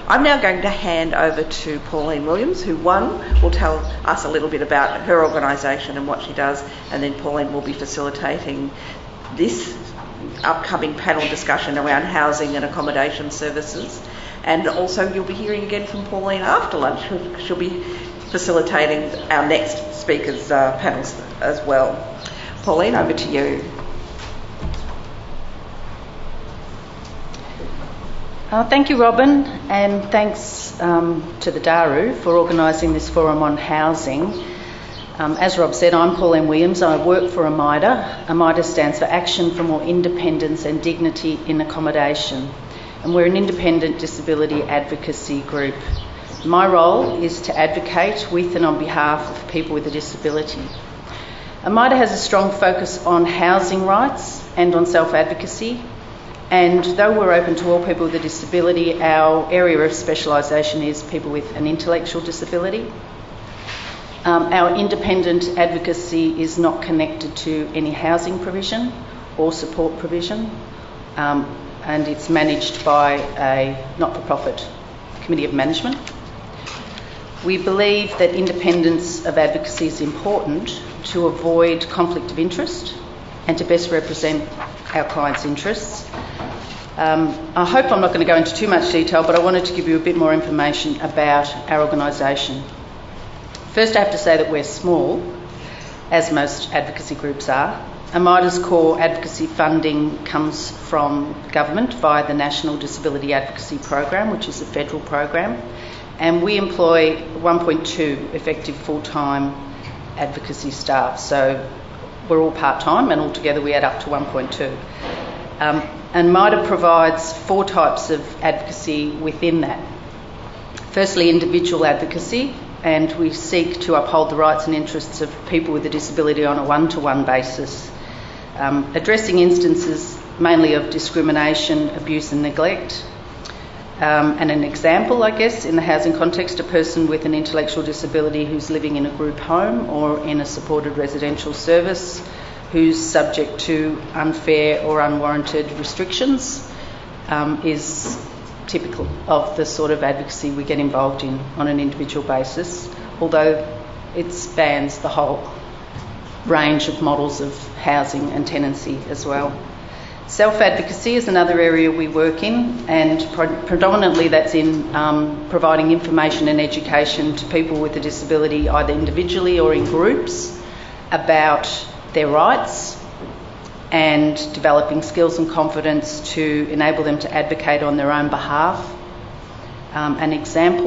I'm now going to hand over to Pauline Williams, who will tell us a little bit about her organisation and what she does, and then Pauline will be facilitating this upcoming panel discussion around housing and accommodation services. And also you'll be hearing again from Pauline after lunch. She'll be facilitating our next speakers' panels as well. Pauline, over to you. Thank you, Robin, and thanks to the Daru for organising this forum on housing. As Rob said, I'm Pauline Williams. I work for AMIDA. AMIDA stands for Action for More Independence and Dignity in Accommodation, and we're an independent disability advocacy group. My role is to advocate with and on behalf of people with a disability. AMIDA has a strong focus on housing rights and on self-advocacy. And though we're open to all people with a disability, our area of specialisation is people with an intellectual disability. Our independent advocacy is not connected to any housing provision or support provision, and it's managed by a not-for-profit committee of management. We believe that independence of advocacy is important to avoid conflict of interest and to best represent our clients' interests. I hope I'm not going to go into too much detail, but I wanted to give you a bit more information about our organisation. First, I have to say that we're small, as most advocacy groups are. AMIDA's core advocacy funding comes from government via the National Disability Advocacy Program, which is a federal program, and we employ 1.2 effective full-time advocacy staff. So we're all part-time, and altogether we add up to 1.2. And MIDA provides 4 types of advocacy within that. Firstly, individual advocacy, and we seek to uphold the rights and interests of people with a disability on a one-to-one basis, addressing instances mainly of discrimination, abuse and neglect. And an example, I guess, in the housing context, a person with an intellectual disability who's living in a group home or in a supported residential service, who's subject to unfair or unwarranted restrictions, is typical of the sort of advocacy we get involved in on an individual basis, although it spans the whole range of models of housing and tenancy as well. Self-advocacy is another area we work in, and predominantly that's in providing information and education to people with a disability, either individually or in groups, about their rights, and developing skills and confidence to enable them to advocate on their own behalf. An example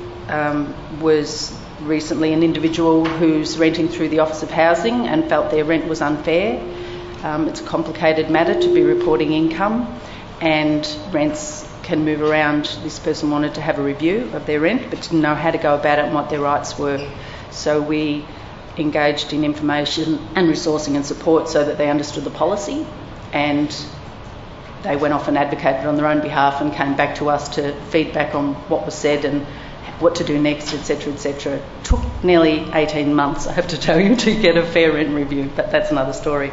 was recently an individual who's renting through the Office of Housing and felt their rent was unfair. It's a complicated matter to be reporting income, and rents can move around. This person wanted to have a review of their rent but didn't know how to go about it and what their rights were. So we engaged in information and resourcing and support so that they understood the policy, and they went off and advocated on their own behalf and came back to us to feedback on what was said and what to do next, etc., etc. It took nearly 18 months, I have to tell you, to get a fair rent review, but that's another story.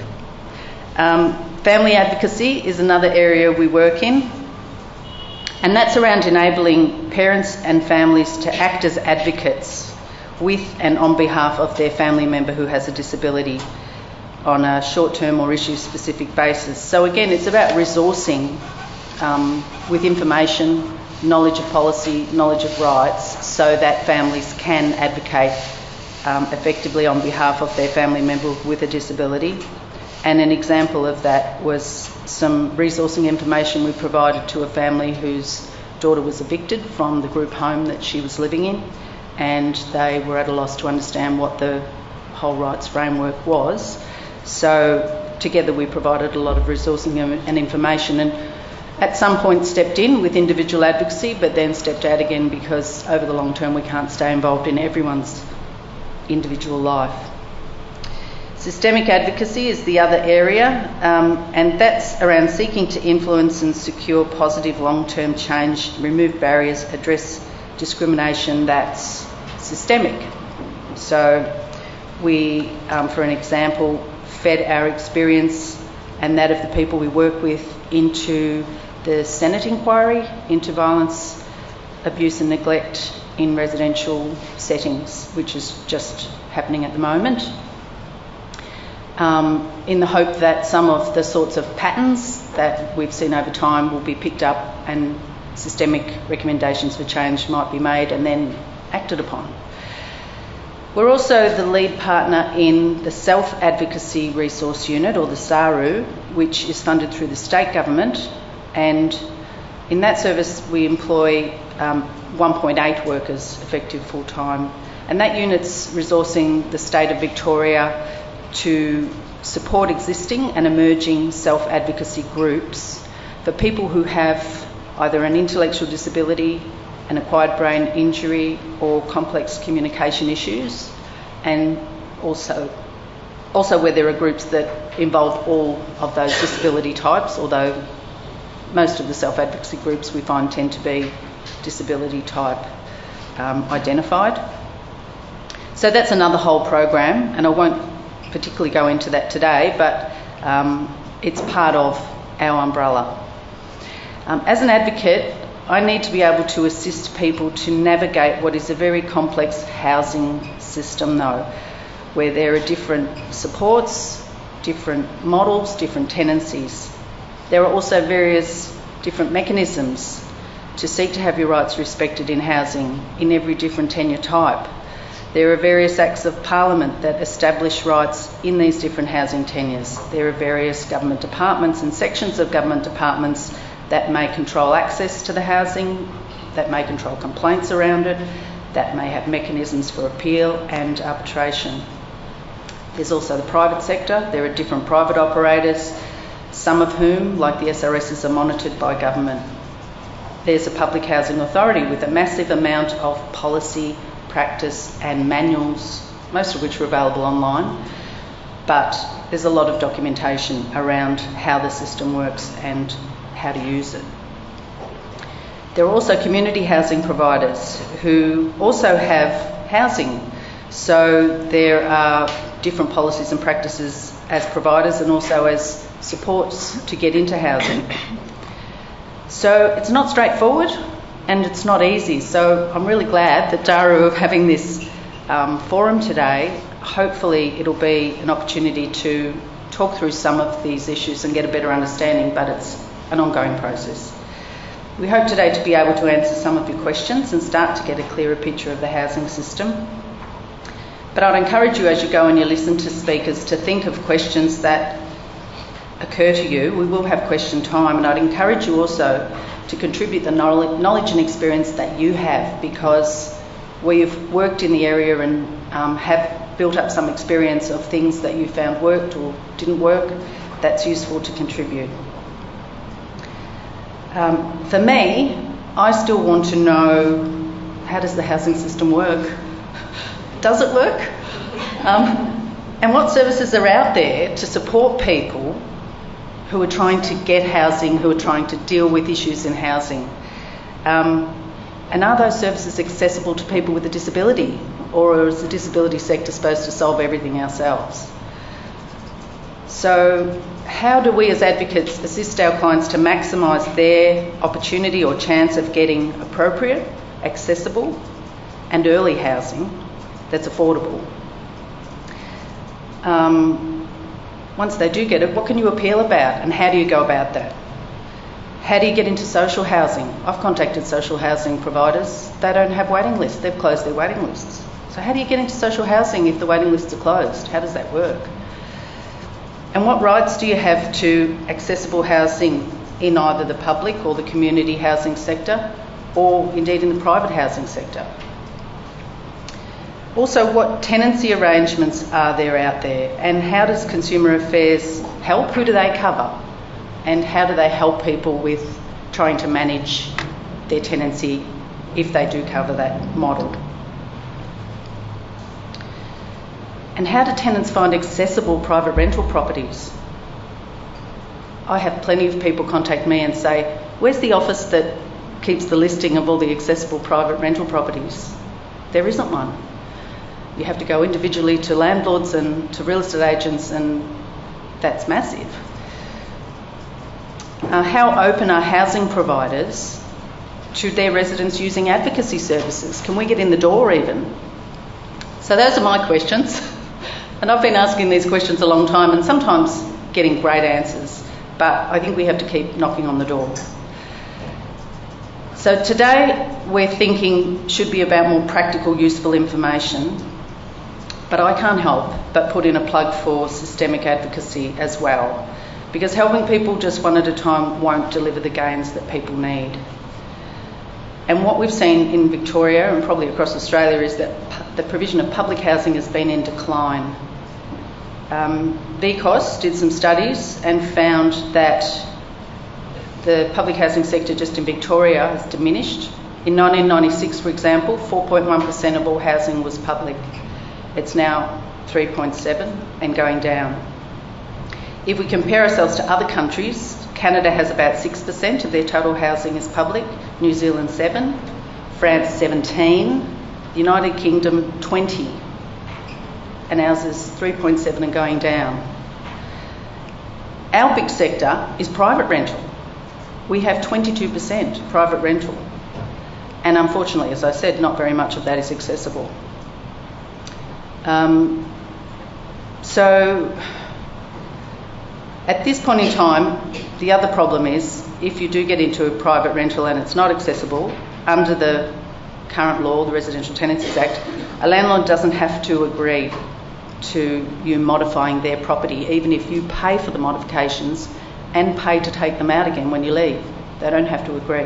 Family advocacy is another area we work in, and that's around enabling parents and families to act as advocates with and on behalf of their family member who has a disability on a short-term or issue-specific basis. So again, it's about resourcing with information, knowledge of policy, knowledge of rights, so that families can advocate effectively on behalf of their family member with a disability. And an example of that was some resourcing information we provided to a family whose daughter was evicted from the group home that she was living in, and they were at a loss to understand what the whole rights framework was. So together we provided a lot of resourcing and information, and at some point stepped in with individual advocacy, but then stepped out again because over the long term we can't stay involved in everyone's individual life. Systemic advocacy is the other area, and that's around seeking to influence and secure positive long-term change, remove barriers, address discrimination that's systemic. So we, for an example, fed our experience and that of the people we work with into the Senate inquiry into violence abuse and neglect in residential settings, which is just happening at the moment, in the hope that some of the sorts of patterns that we've seen over time will be picked up and systemic recommendations for change might be made and then acted upon. We're also the lead partner in the Self-Advocacy Resource Unit, or the SARU, which is funded through the state government, and in that service we employ 1.8 workers effective full-time, and that unit's resourcing the state of Victoria to support existing and emerging self-advocacy groups for people who have either an intellectual disability, an acquired brain injury or complex communication issues, and also where there are groups that involve all of those disability types, although most of the self-advocacy groups we find tend to be disability type identified. So that's another whole program, and I won't particularly go into that today, but it's part of our umbrella. As an advocate, I need to be able to assist people to navigate what is a very complex housing system, though, where there are different supports, different models, different tenancies. There are also various different mechanisms to seek to have your rights respected in housing in every different tenure type. There are various acts of parliament that establish rights in these different housing tenures. There are various government departments and sections of government departments that may control access to the housing, that may control complaints around it, that may have mechanisms for appeal and arbitration. There's also the private sector. There are different private operators, some of whom, like the SRSs, are monitored by government. There's a public housing authority with a massive amount of policy, practice and manuals, most of which are available online, but there's a lot of documentation around how the system works and how to use it. There are also community housing providers who also have housing, so there are different policies and practices as providers and also as supports to get into housing. So it's not straightforward and it's not easy, so I'm really glad that Daru are having this forum today. Hopefully it'll be an opportunity to talk through some of these issues and get a better understanding, but it's an ongoing process. We hope today to be able to answer some of your questions and start to get a clearer picture of the housing system. But I'd encourage you, as you go and you listen to speakers, to think of questions that occur to you. We will have question time, and I'd encourage you also to contribute the knowledge and experience that you have, because we've worked in the area and have built up some experience of things that you found worked or didn't work. That's useful to contribute. For me, I still want to know, how does the housing system work? Does it work? And what services are out there to support people who are trying to get housing, who are trying to deal with issues in housing? And are those services accessible to people with a disability, or is the disability sector supposed to solve everything ourselves? So how do we as advocates assist our clients to maximise their opportunity or chance of getting appropriate, accessible and early housing that's affordable? Once they do get it, what can you appeal about and how do you go about that? How do you get into social housing? I've contacted social housing providers. They don't have waiting lists. They've closed their waiting lists. So how do you get into social housing if the waiting lists are closed? How does that work? And what rights do you have to accessible housing in either the public or the community housing sector, or indeed in the private housing sector? Also, what tenancy arrangements are there out there, and how does Consumer Affairs help? Who do they cover? And how do they help people with trying to manage their tenancy if they do cover that model? And how do tenants find accessible private rental properties? I have plenty of people contact me and say, where's the office that keeps the listing of all the accessible private rental properties? There isn't one. You have to go individually to landlords and to real estate agents, and that's massive. How open are housing providers to their residents using advocacy services? Can we get in the door even? So those are my questions. And I've been asking these questions a long time and sometimes getting great answers. But I think we have to keep knocking on the door. So today we're thinking should be about more practical, useful information. But I can't help but put in a plug for systemic advocacy as well. Because helping people just one at a time won't deliver the gains that people need. And what we've seen in Victoria and probably across Australia is that the provision of public housing has been in decline. VCOS did some studies and found that the public housing sector just in Victoria has diminished. In 1996, for example, 4.1% of all housing was public. It's now 3.7% and going down. If we compare ourselves to other countries, Canada has about 6% of their total housing is public, New Zealand 7%, France 17%, the United Kingdom 20%, and ours is 3.7% and going down. Our big sector is private rental. We have 22% private rental, and unfortunately, as I said, not very much of that is accessible. So at this point in time, the other problem is if you do get into a private rental and it's not accessible, under the current law, the Residential Tenancies Act, a landlord doesn't have to agree to you modifying their property, even if you pay for the modifications and pay to take them out again when you leave. They don't have to agree.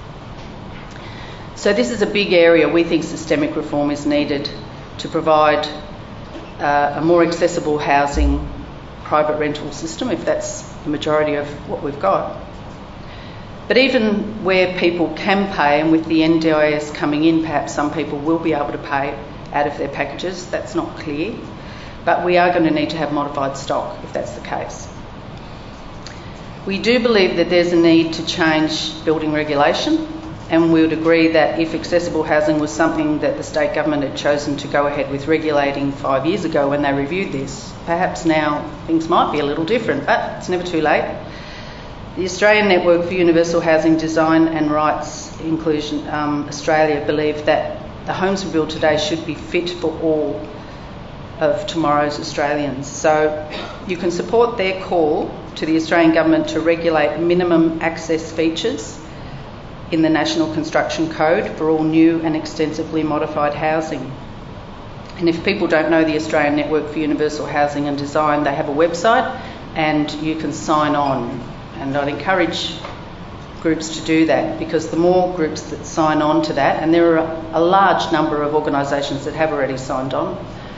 So this is a big area. We think systemic reform is needed to provide a more accessible housing private rental system, if that's the majority of what we've got. But even where people can pay, and with the NDIS coming in, perhaps some people will be able to pay out of their packages. That's not clear. But we are going to need to have modified stock if that's the case. We do believe that there's a need to change building regulation, and we would agree that if accessible housing was something that the state government had chosen to go ahead with regulating 5 years ago when they reviewed this, perhaps now things might be a little different, but it's never too late. The Australian Network for Universal Housing Design and Rights Inclusion, Australia, believe that the homes we build today should be fit for all of tomorrow's Australians. So you can support their call to the Australian Government to regulate minimum access features in the National Construction Code for all new and extensively modified housing. And if people don't know the Australian Network for Universal Housing and Design, they have a website and you can sign on. And I'd encourage groups to do that, because the more groups that sign on to that, and there are a large number of organisations that have already signed on,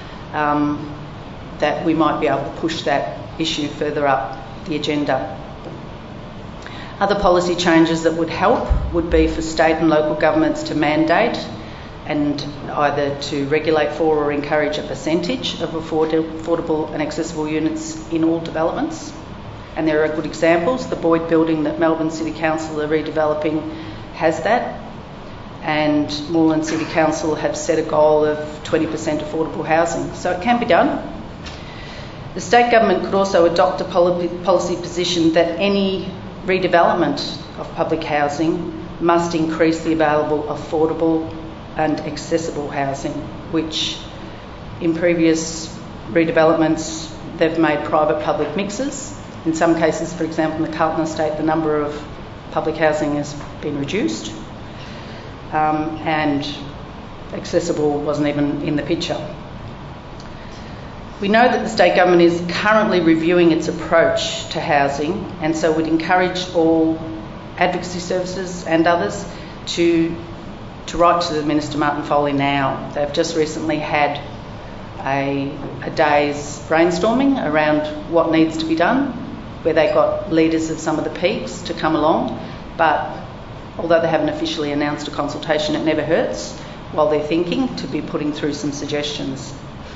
that we might be able to push that issue further up the agenda. Other policy changes that would help would be for state and local governments to mandate and either to regulate for or encourage a percentage of affordable and accessible units in all developments. And there are good examples. The Boyd building that Melbourne City Council are redeveloping has that, and Moreland City Council have set a goal of 20% affordable housing. So it can be done. The state government could also adopt a policy position that any redevelopment of public housing must increase the available affordable and accessible housing, which in previous redevelopments they've made private-public mixes. In some cases, for example, in the Carlton estate, the number of public housing has been reduced, and accessible wasn't even in the picture. We know that the state government is currently reviewing its approach to housing, and so would encourage all advocacy services and others to write to the Minister Martin Foley now. They've just recently had a day's brainstorming around what needs to be done, where they got leaders of some of the peaks to come along, but although they haven't officially announced a consultation, it never hurts while they're thinking to be putting through some suggestions.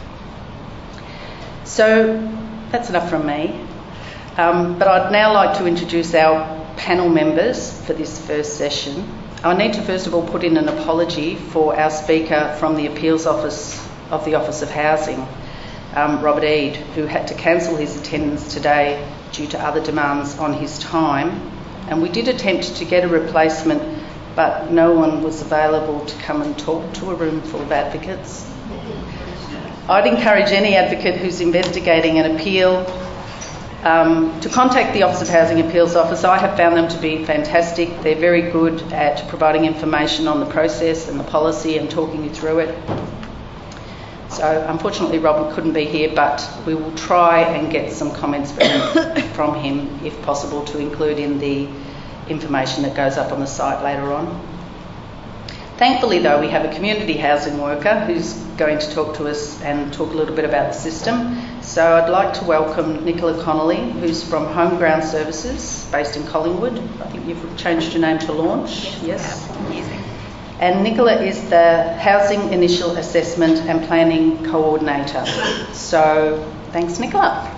So that's enough from me. But I'd now like to introduce our panel members for this first session. I need to first of all put in an apology for our speaker from the Appeals Office of the Office of Housing, Robert Eade, who had to cancel his attendance today due to other demands on his time. And we did attempt to get a replacement but no one was available to come and talk to a room full of advocates. I'd encourage any advocate who's investigating an appeal to contact the Office of Housing Appeals Office. I have found them to be fantastic. They're very good at providing information on the process and the policy and talking you through it. So unfortunately Robin couldn't be here, but we will try and get some comments from him if possible to include in the information that goes up on the site later on. Thankfully though, we have a community housing worker who's going to talk to us and talk a little bit about the system. So I'd like to welcome Nicola Connolly, who's from Homeground Services based in Collingwood. I think you've changed your name to Launch. Yes. And Nicola is the Housing Initial Assessment and Planning Coordinator. So thanks, Nicola.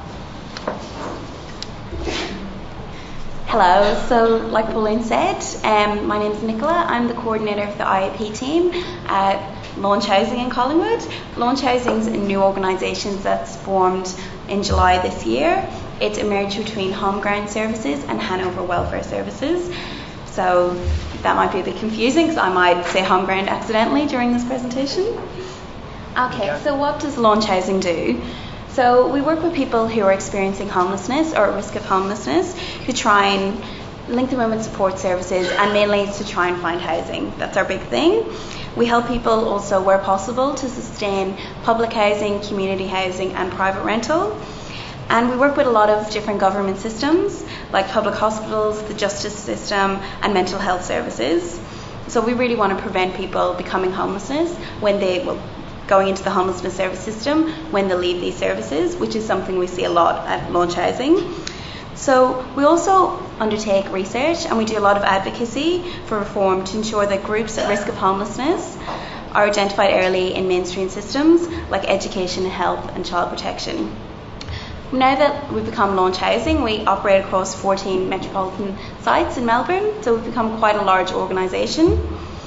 Hello, so like Pauline said, my name is Nicola. I'm the coordinator of the IAP team at Launch Housing in Collingwood. Launch Housing is a new organisation that's formed in July this year. It's a merge between Homeground Services and Hanover Welfare Services. So that might be a bit confusing because I might say Homeground accidentally during this presentation. Okay, so what does Launch Housing do? So we work with people who are experiencing homelessness or at risk of homelessness, who try and link them in with support services, and mainly to try and find housing. That's our big thing. We help people also, where possible, to sustain public housing, community housing and private rental. And we work with a lot of different government systems like public hospitals, the justice system and mental health services. So we really want to prevent people becoming homelessness going into the homelessness service system when they leave these services, which is something we see a lot at Launch Housing. So we also undertake research and we do a lot of advocacy for reform to ensure that groups at risk of homelessness are identified early in mainstream systems like education, health and child protection. Now that we've become Launch Housing, we operate across 14 metropolitan sites in Melbourne, so we've become quite a large organisation.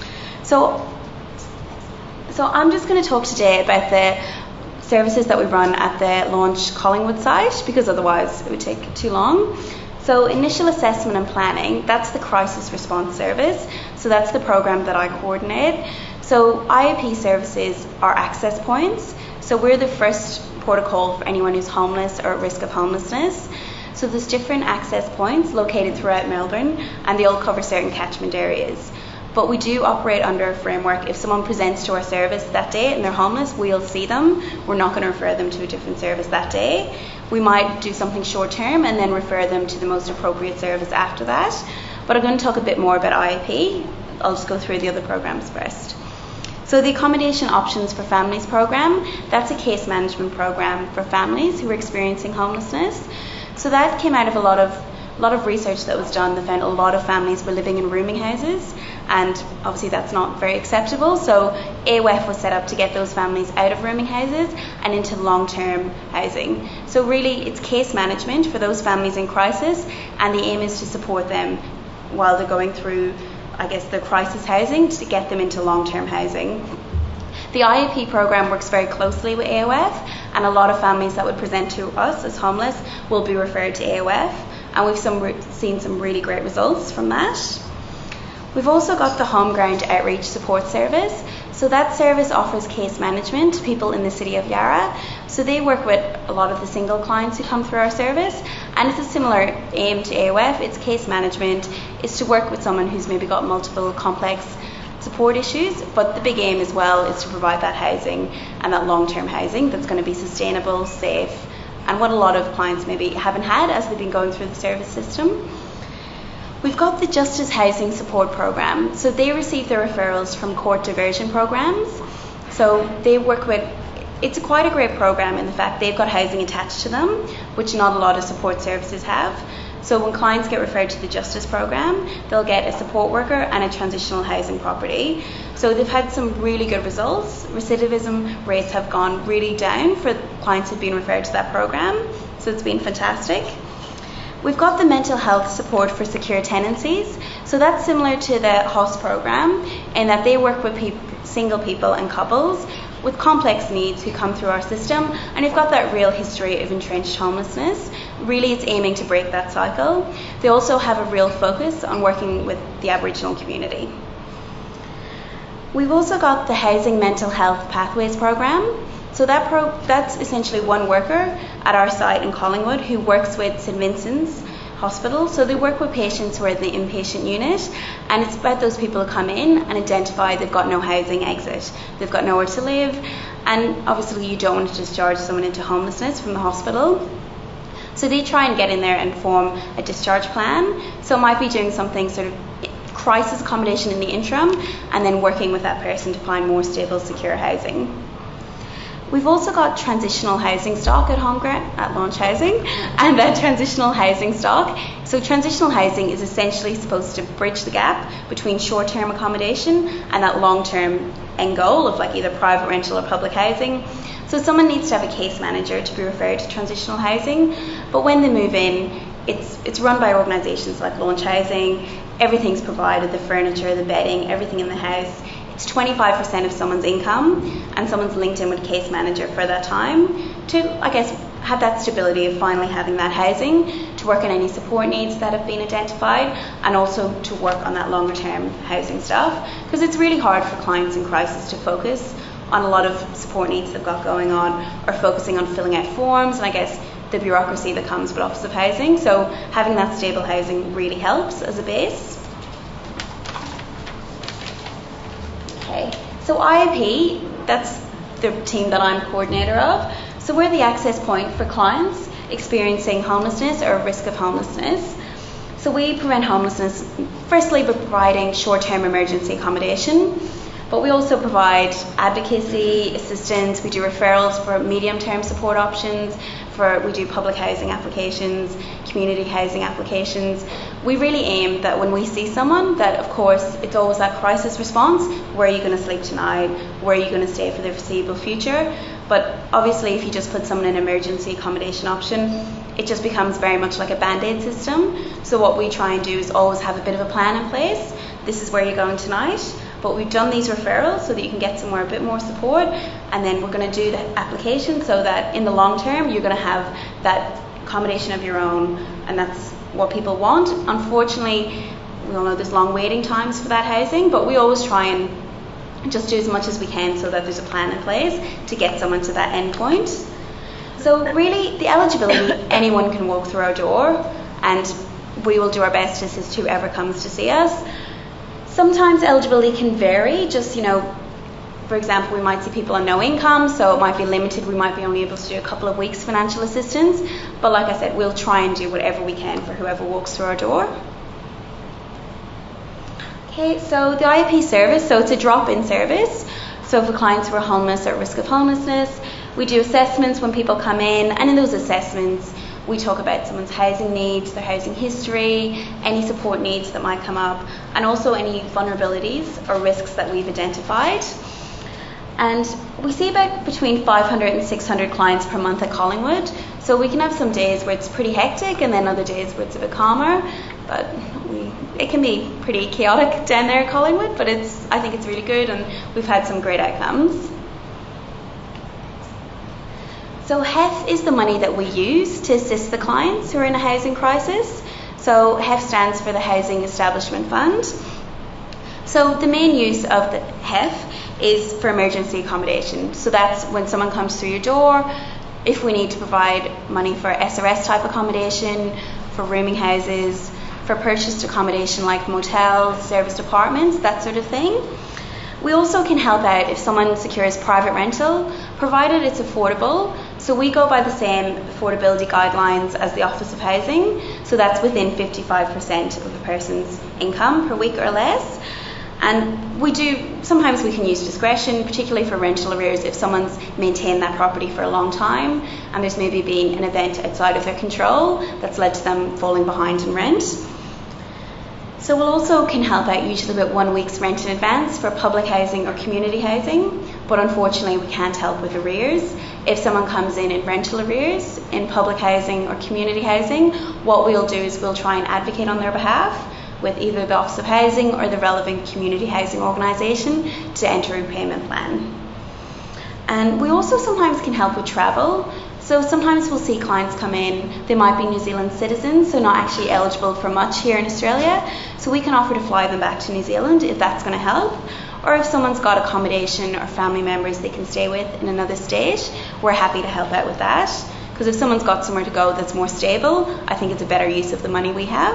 So I'm just going to talk today about the services that we run at the Launch Collingwood site, because otherwise it would take too long. So initial assessment and planning, that's the crisis response service. So that's the program that I coordinate. So IAP services are access points. So we're the first protocol for anyone who's homeless or at risk of homelessness. So there's different access points located throughout Melbourne and they all cover certain catchment areas. But we do operate under a framework. If someone presents to our service that day and they're homeless, we'll see them. We're not going to refer them to a different service that day. We might do something short term and then refer them to the most appropriate service after that. But I'm going to talk a bit more about IAP. I'll just go through the other programs first. So the Accommodation Options for Families program, that's a case management program for families who are experiencing homelessness. So that came out of a lot of research that was done that found a lot of families were living in rooming houses, and obviously that's not very acceptable. So AWF was set up to get those families out of rooming houses and into long-term housing. So really it's case management for those families in crisis, and the aim is to support them while they're going through, I guess, the crisis housing to get them into long-term housing. The IAP program works very closely with AOF, and a lot of families that would present to us as homeless will be referred to AOF, and we've seen some really great results from that. We've also got the Homeground Outreach Support Service. So that service offers case management to people in the city of Yarra. So they work with a lot of the single clients who come through our service, and it's a similar aim to AOF. It's case management. It's to work with someone who's maybe got multiple complex support issues, but the big aim as well is to provide that housing and that long-term housing that's going to be sustainable, safe, and what a lot of clients maybe haven't had as they've been going through the service system. We've got the Justice Housing Support Program. So they receive their referrals from court diversion programs. So they work with, it's quite a great program in the fact they've got housing attached to them, which not a lot of support services have. So when clients get referred to the Justice Program, they'll get a support worker and a transitional housing property. So they've had some really good results. Recidivism rates have gone really down for clients who've been referred to that program. So it's been fantastic. We've got the mental health support for secure tenancies. So that's similar to the HOS program in that they work with single people and couples with complex needs who come through our system, and we've got that real history of entrenched homelessness. Really it's aiming to break that cycle. They also have a real focus on working with the Aboriginal community. We've also got the Housing Mental Health Pathways Programme. So that's essentially one worker at our site in Collingwood who works with St Vincent's Hospital. So they work with patients who are in the inpatient unit, and it's about those people who come in and identify they've got no housing exit, they've got nowhere to live, and obviously you don't want to discharge someone into homelessness from the hospital. So they try and get in there and form a discharge plan. So it might be doing something sort of crisis accommodation in the interim, and then working with that person to find more stable, secure housing. We've also got transitional housing stock at Home Grant, at Launch Housing, and that transitional housing stock. So transitional housing is essentially supposed to bridge the gap between short-term accommodation and that long-term end goal of like either private rental or public housing. So someone needs to have a case manager to be referred to transitional housing, but when they move in, it's run by organisations like Launch Housing. Everything's provided, the furniture, the bedding, everything in the house. It's 25% of someone's income, and someone's linked in with a case manager for that time to, I guess, have that stability of finally having that housing, to work on any support needs that have been identified, and also to work on that longer term housing stuff, because it's really hard for clients in crisis to focus on a lot of support needs they've got going on, or focusing on filling out forms, and I guess the bureaucracy that comes with Office of Housing. So having that stable housing really helps as a base. Okay, so IOP, that's the team that I'm coordinator of. So we're the access point for clients experiencing homelessness or risk of homelessness. So we prevent homelessness firstly by providing short-term emergency accommodation, but we also provide advocacy, assistance, we do referrals for medium-term support options, we do public housing applications, community housing applications. We really aim that when we see someone, that of course it's always that crisis response, where are you going to sleep tonight, where are you going to stay for the foreseeable future? But obviously if you just put someone in an emergency accommodation option, it just becomes very much like a band-aid system. So what we try and do is always have a bit of a plan in place. This is where you're going tonight, but we've done these referrals so that you can get somewhere a bit more support, and then we're going to do the application so that in the long term you're going to have that accommodation of your own, and that's what people want. Unfortunately, we all know there's long waiting times for that housing, but we always try and just do as much as we can so that there's a plan in place to get someone to that end point. So really, the eligibility, anyone can walk through our door, and we will do our best to assist whoever comes to see us. Sometimes eligibility can vary, just, for example, we might see people on no income, so it might be limited. We might be only able to do a couple of weeks financial assistance, but like I said, we'll try and do whatever we can for whoever walks through our door. Okay, so the IOP service, so it's a drop-in service. So for clients who are homeless or at risk of homelessness, we do assessments when people come in, and in those assessments, we talk about someone's housing needs, their housing history, any support needs that might come up, and also any vulnerabilities or risks that we've identified. And we see about between 500 and 600 clients per month at Collingwood. So we can have some days where it's pretty hectic and then other days where it's a bit calmer. But it can be pretty chaotic down there at Collingwood, but I think it's really good, and we've had some great outcomes. So HEF is the money that we use to assist the clients who are in a housing crisis. So HEF stands for the Housing Establishment Fund. So the main use of the HEF is for emergency accommodation. So that's when someone comes through your door, if we need to provide money for SRS type accommodation, for rooming houses, for purchased accommodation like motels, serviced apartments, that sort of thing. We also can help out if someone secures private rental, provided it's affordable. So we go by the same affordability guidelines as the Office of Housing. So that's within 55% of a person's income per week or less. And sometimes we can use discretion, particularly for rental arrears, if someone's maintained that property for a long time and there's maybe been an event outside of their control that's led to them falling behind in rent. So we'll also can help out usually about 1 week's rent in advance for public housing or community housing, but unfortunately we can't help with arrears. If someone comes in rental arrears in public housing or community housing, what we'll do is we'll try and advocate on their behalf with either the Office of Housing or the relevant community housing organisation to enter a repayment plan. And we also sometimes can help with travel. So sometimes we'll see clients come in, they might be New Zealand citizens, so not actually eligible for much here in Australia, so we can offer to fly them back to New Zealand if that's going to help. or if someone's got accommodation or family members they can stay with in another state, we're happy to help out with that. Because if someone's got somewhere to go that's more stable, I think it's a better use of the money we have.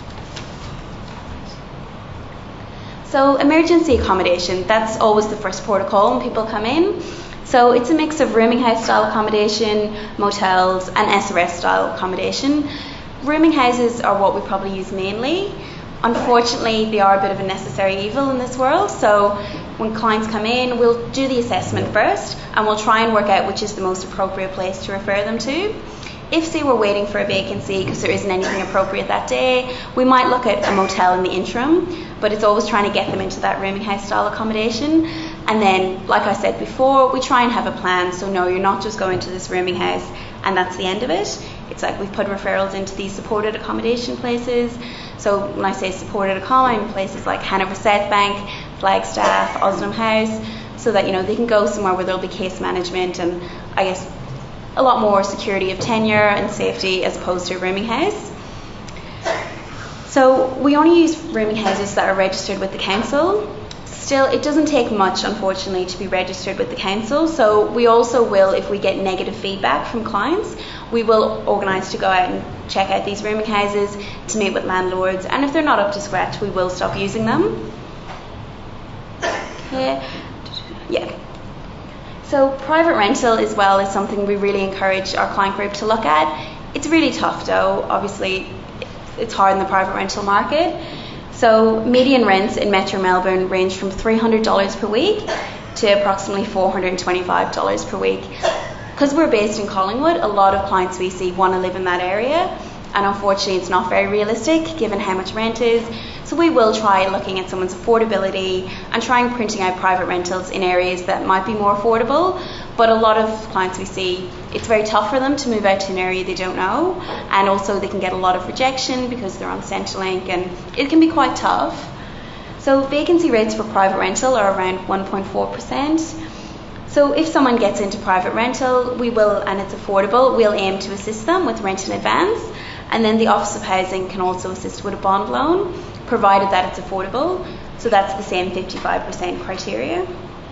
So emergency accommodation, that's always the first port of call when people come in. So it's a mix of rooming house style accommodation, motels and SRS style accommodation. Rooming houses are what we probably use mainly. Unfortunately, they are a bit of a necessary evil in this world. So when clients come in, we'll do the assessment first and we'll try and work out which is the most appropriate place to refer them to. If, say, we're waiting for a vacancy because there isn't anything appropriate that day, we might look at a motel in the interim, but it's always trying to get them into that rooming house style accommodation. And then, like I said before, we try and have a plan. So no, you're not just going to this rooming house and that's the end of it. It's like we've put referrals into these supported accommodation places. So when I say supported accommodation, places like Hanover South Bank, Flagstaff, Osnum House, so that, you know, they can go somewhere where there'll be case management and, I guess, a lot more security of tenure and safety as opposed to a rooming house. So we only use rooming houses that are registered with the council. Still, it doesn't take much, unfortunately, to be registered with the council. So we also will, if we get negative feedback from clients, we will organise to go out and check out these rooming houses, to meet with landlords, and if they're not up to scratch, we will stop using them. Okay. Yeah. So private rental as well is something we really encourage our client group to look at. It's really tough though, obviously it's hard in the private rental market. So median rents in Metro Melbourne range from $300 per week to approximately $425 per week. Because we're based in Collingwood, a lot of clients we see want to live in that area, and unfortunately it's not very realistic given how much rent is. So we will try looking at someone's affordability and trying printing out private rentals in areas that might be more affordable. But a lot of clients we see, it's very tough for them to move out to an area they don't know, and also they can get a lot of rejection because they're on Centrelink, and it can be quite tough. So vacancy rates for private rental are around 1.4%. So if someone gets into private rental, we will, and it's affordable, we'll aim to assist them with rent in advance, and then the Office of Housing can also assist with a bond loan, provided that it's affordable. So that's the same 55% criteria.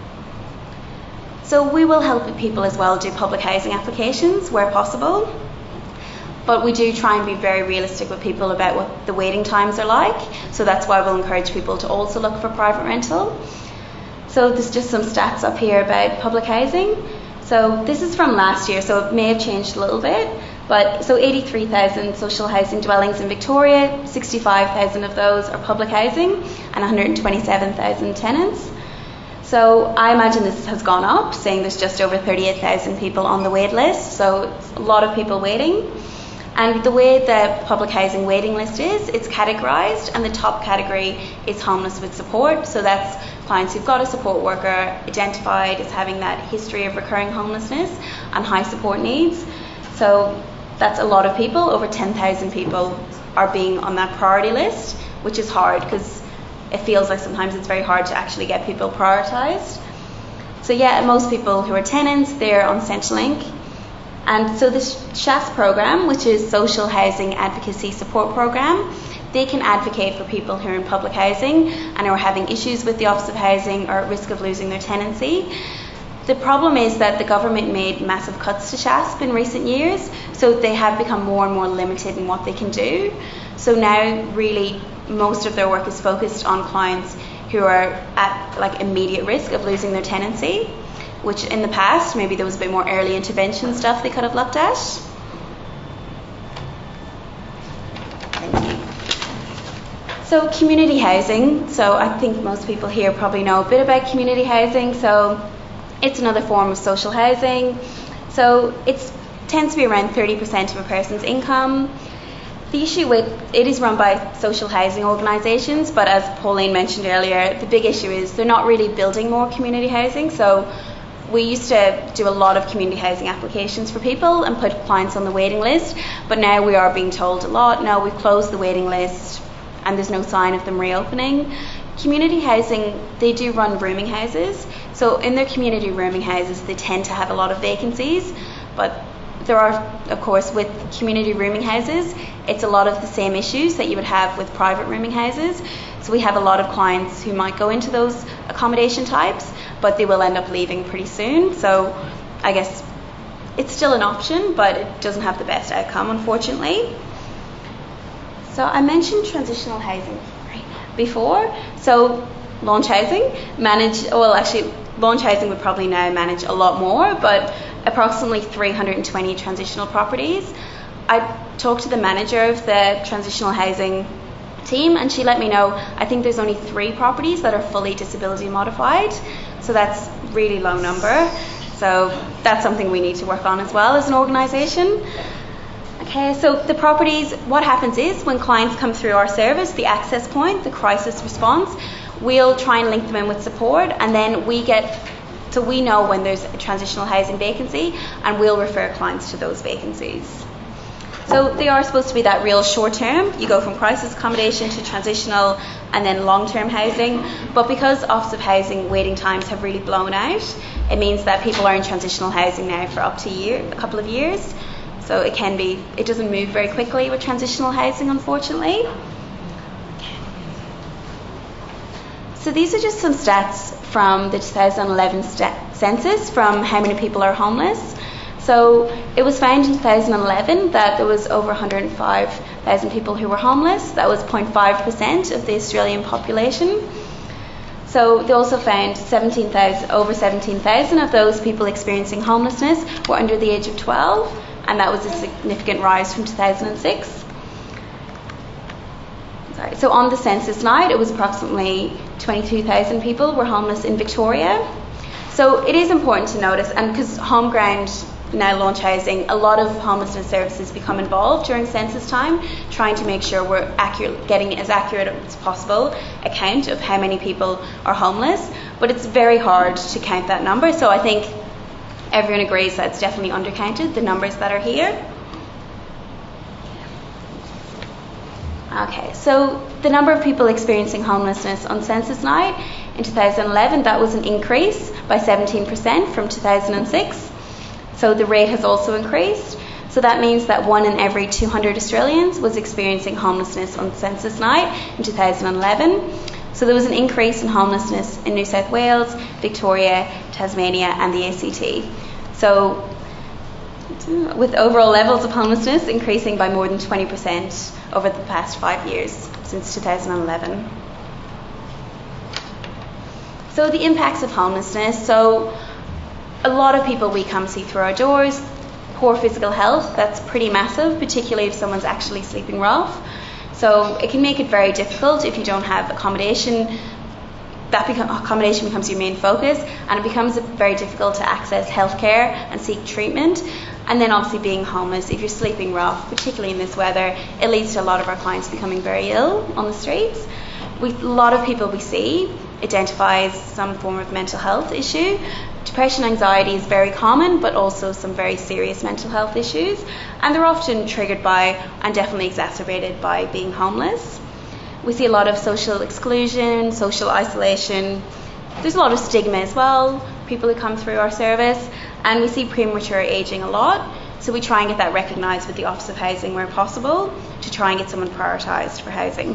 So we will help people as well do public housing applications where possible, but we do try and be very realistic with people about what the waiting times are like. So that's why we'll encourage people to also look for private rental. So there's just some stats up here about public housing. So this is from last year, so it may have changed a little bit. But so 83,000 social housing dwellings in Victoria, 65,000 of those are public housing, and 127,000 tenants. So I imagine this has gone up, saying there's just over 38,000 people on the wait list, so it's a lot of people waiting. And the way the public housing waiting list is, it's categorised, and the top category is homeless with support. So that's clients who've got a support worker identified as having that history of recurring homelessness and high support needs. So that's a lot of people. Over 10,000 people are being on that priority list, which is hard because it feels like sometimes it's very hard to actually get people prioritised. So yeah, most people who are tenants, they're on Centrelink. And so this SHAS program, which is Social Housing Advocacy Support Program, they can advocate for people who are in public housing and are having issues with the Office of Housing or at risk of losing their tenancy. The problem is that the government made massive cuts to SHASP in recent years, so they have become more and more limited in what they can do. So now really most of their work is focused on clients who are at like immediate risk of losing their tenancy, which in the past maybe there was a bit more early intervention stuff they could have looked at. Thank you. So community housing, so I think most people here probably know a bit about community housing. So it's another form of social housing. So it tends to be around 30% of a person's income. The issue with it is run by social housing organisations, but as Pauline mentioned earlier, the big issue is they're not really building more community housing. So we used to do a lot of community housing applications for people and put clients on the waiting list, but now we are being told a lot, no, we've closed the waiting list and there's no sign of them reopening. Community housing, they do run rooming houses, so in their community rooming houses they tend to have a lot of vacancies, but there are, of course, with community rooming houses, it's a lot of the same issues that you would have with private rooming houses. So we have a lot of clients who might go into those accommodation types, but they will end up leaving pretty soon. So I guess it's still an option, but it doesn't have the best outcome, unfortunately. So I mentioned transitional housing before. So Launch Housing Launch Housing would probably now manage a lot more, but approximately 320 transitional properties. I talked to the manager of the transitional housing team, and she let me know I think there's only 3 properties that are fully disability modified, so that's really low number. So that's something we need to work on as well as an organisation. Okay, so the properties, what happens is when clients come through our service, the access point, the crisis response, we'll try and link them in with support, and then we know when there's a transitional housing vacancy, and we'll refer clients to those vacancies. So they are supposed to be that real short term. You go from crisis accommodation to transitional and then long-term housing. But because Office of Housing waiting times have really blown out, it means that people are in transitional housing now for up to a couple of years. So it doesn't move very quickly with transitional housing, unfortunately. So these are just some stats from the 2011 census from how many people are homeless. So it was found in 2011 that there was over 105,000 people who were homeless. That was 0.5% of the Australian population. So they also found over 17,000 of those people experiencing homelessness were under the age of 12, and that was a significant rise from 2006. So on the census night, it was approximately 22,000 people were homeless in Victoria. So it is important to notice, and because Homeground now Launch Housing, a lot of homelessness services become involved during census time, trying to make sure we're getting as accurate as possible account of how many people are homeless. But it's very hard to count that number, so I think everyone agrees that it's definitely undercounted, the numbers that are here. Okay, so the number of people experiencing homelessness on census night in 2011, that was an increase by 17% from 2006. So the rate has also increased. So that means that 1 in every 200 Australians was experiencing homelessness on census night in 2011. So there was an increase in homelessness in New South Wales, Victoria, Tasmania and the ACT. So with overall levels of homelessness increasing by more than 20% over the past 5 years since 2011. So the impacts of homelessness. So a lot of people we come see through our doors. Poor physical health, that's pretty massive, particularly if someone's actually sleeping rough. So it can make it very difficult if you don't have accommodation. Accommodation becomes your main focus, and it becomes very difficult to access healthcare and seek treatment. And then obviously being homeless, if you're sleeping rough, particularly in this weather, it leads to a lot of our clients becoming very ill on the streets. A lot of people we see identifies some form of mental health issue. Depression, anxiety is very common, but also some very serious mental health issues, and they're often triggered by and definitely exacerbated by being homeless. We see a lot of social exclusion, social isolation. There's a lot of stigma as well, people who come through our service, and we see premature aging a lot. So we try and get that recognised with the Office of Housing where possible to try and get someone prioritised for housing.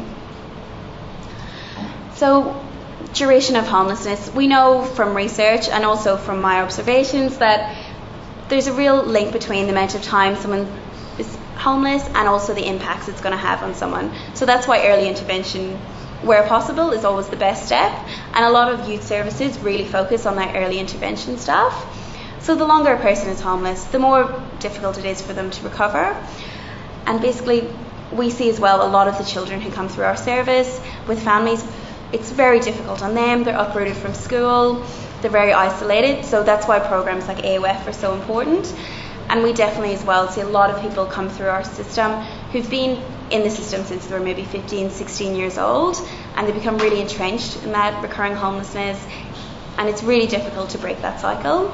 So duration of homelessness, we know from research and also from my observations that there's a real link between the amount of time someone is homeless and also the impacts it's going to have on someone. So that's why early intervention, where possible, is always the best step, and a lot of youth services really focus on that early intervention stuff. So the longer a person is homeless, the more difficult it is for them to recover. And basically we see as well a lot of the children who come through our service with families, it's very difficult on them. They're uprooted from school, they're very isolated, so that's why programs like AOF are so important. And we definitely as well see a lot of people come through our system who've been in the system since they were maybe 15, 16 years old, and they become really entrenched in that recurring homelessness, and it's really difficult to break that cycle.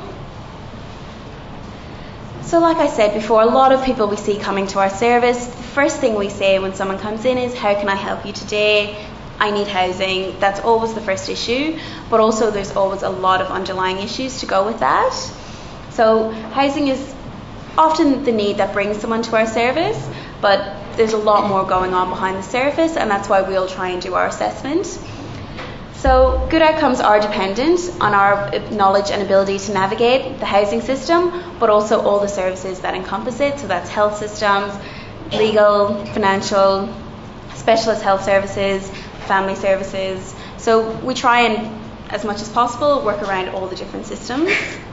So like I said before, a lot of people we see coming to our service, the first thing we say when someone comes in is, how can I help you today? I need housing. That's always the first issue, but also there's always a lot of underlying issues to go with that. So housing is often the need that brings someone to our service, but there's a lot more going on behind the surface, and that's why we'll try and do our assessment. So good outcomes are dependent on our knowledge and ability to navigate the housing system, but also all the services that encompass it. So that's health systems, legal, financial, specialist health services, family services. So we try and, as much as possible, work around all the different systems.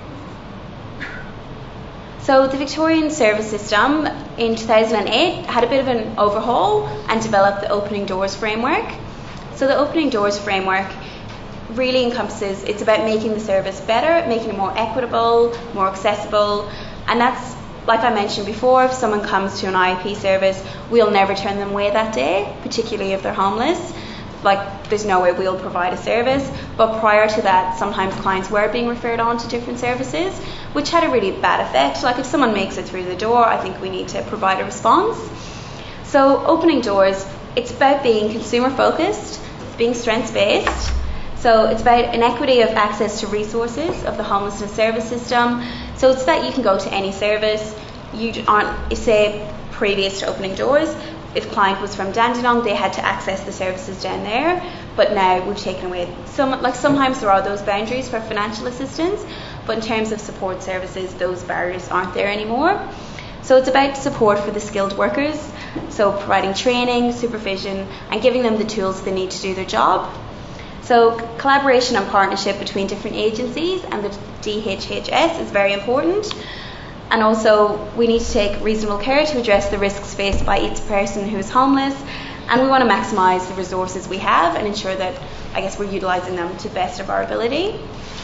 So the Victorian service system in 2008 had a bit of an overhaul and developed the Opening Doors framework. So the Opening Doors framework really encompasses, it's about making the service better, making it more equitable, more accessible, and that's, like I mentioned before, if someone comes to an IEP service, we'll never turn them away that day, particularly if they're homeless. Like, there's no way we'll provide a service, but prior to that, sometimes clients were being referred on to different services, which had a really bad effect. Like, if someone makes it through the door, I think we need to provide a response. So Opening Doors, it's about being consumer focused, being strengths based. So it's about inequity of access to resources of the homelessness service system. So it's that you can go to any service. You aren't, say, previous to Opening Doors, if a client was from Dandenong, they had to access the services down there, but now we've taken away sometimes there are those boundaries for financial assistance, but in terms of support services, those barriers aren't there anymore. So it's about support for the skilled workers, so providing training, supervision, and giving them the tools they need to do their job. So collaboration and partnership between different agencies and the DHHS is very important. And also, we need to take reasonable care to address the risks faced by each person who is homeless, and we want to maximise the resources we have and ensure that, I guess, we're utilising them to the best of our ability.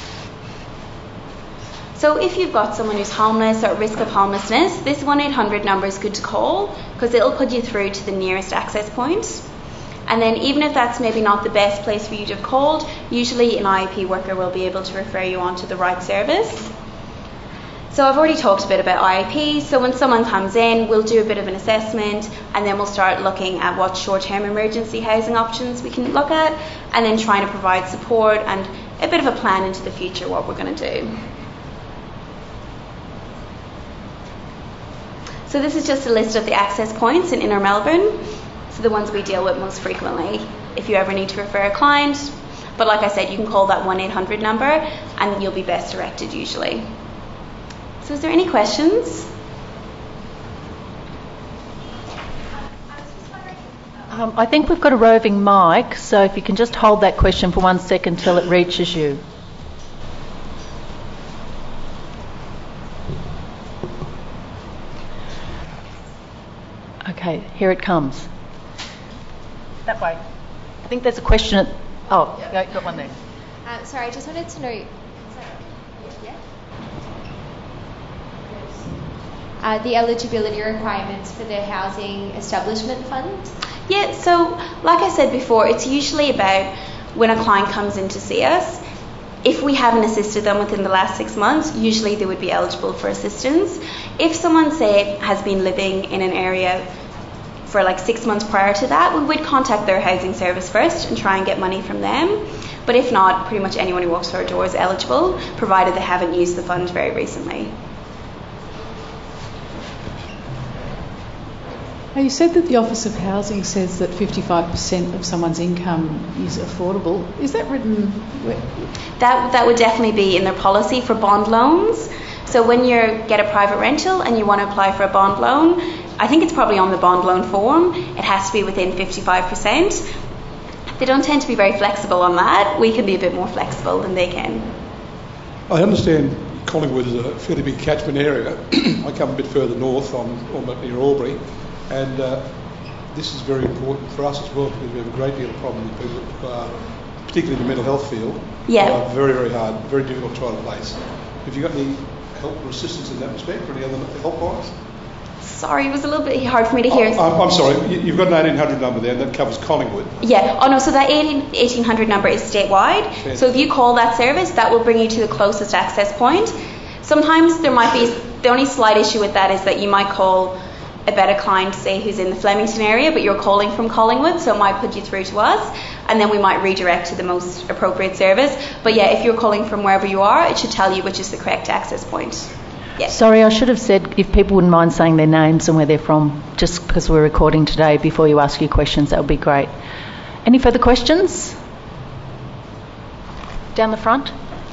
So if you've got someone who's homeless or at risk of homelessness, this 1-800 number is good to call because it'll put you through to the nearest access point. And then even if that's maybe not the best place for you to have called, usually an IEP worker will be able to refer you on to the right service. So I've already talked a bit about IEP. So when someone comes in, we'll do a bit of an assessment, and then we'll start looking at what short-term emergency housing options we can look at, and then trying to provide support and a bit of a plan into the future what we're going to do. So this is just a list of the access points in Inner Melbourne, so the ones we deal with most frequently if you ever need to refer a client. But like I said, you can call that 1-800 number and you'll be best directed usually. So is there any questions? I think we've got a roving mic, so if you can just hold that question for 1 second till it reaches you. Okay, here it comes. That way. I think there's a question at... Oh, yeah. Got one there. Sorry, I just wanted to know... the eligibility requirements for the Housing Establishment Fund? Yeah, so like I said before, it's usually about when a client comes in to see us, if we haven't assisted them within the last 6 months, usually they would be eligible for assistance. If someone, say, has been living in an area for like 6 months prior to that, we would contact their housing service first and try and get money from them. But if not, pretty much anyone who walks through our door is eligible, provided they haven't used the fund very recently. You said that the Office of Housing says that 55% of someone's income is affordable. Is that written where? That would definitely be in their policy for bond loans. So when you get a private rental and you want to apply for a bond loan, I think it's probably on the bond loan form, it has to be within 55%. They don't tend to be very flexible on that. We can be a bit more flexible than they can. I understand Collingwood is a fairly big catchment area. I come a bit further north, I'm near Albury. And this is very important for us as well because we have a great deal of problem with people, particularly in the mental health field. Yeah. Very, very hard, very difficult to try to place. Have you got any help or assistance in that respect or any other helplines? Sorry, it was a little bit hard for me to hear. I'm sorry, you've got an 1800 number there and that covers Collingwood. Yeah, oh no, so that 1800 number is statewide. Okay. So if you call that service, that will bring you to the closest access point. Sometimes there might be, the only slight issue with that is that you might call a better client, say, who's in the Flemington area, but you're calling from Collingwood, so it might put you through to us, and then we might redirect to the most appropriate service. But yeah, if you're calling from wherever you are, it should tell you which is the correct access point. Yeah. Sorry, I should have said if people wouldn't mind saying their names and where they're from, just because we're recording today, before you ask your questions, that would be great. Any further questions? Down the front.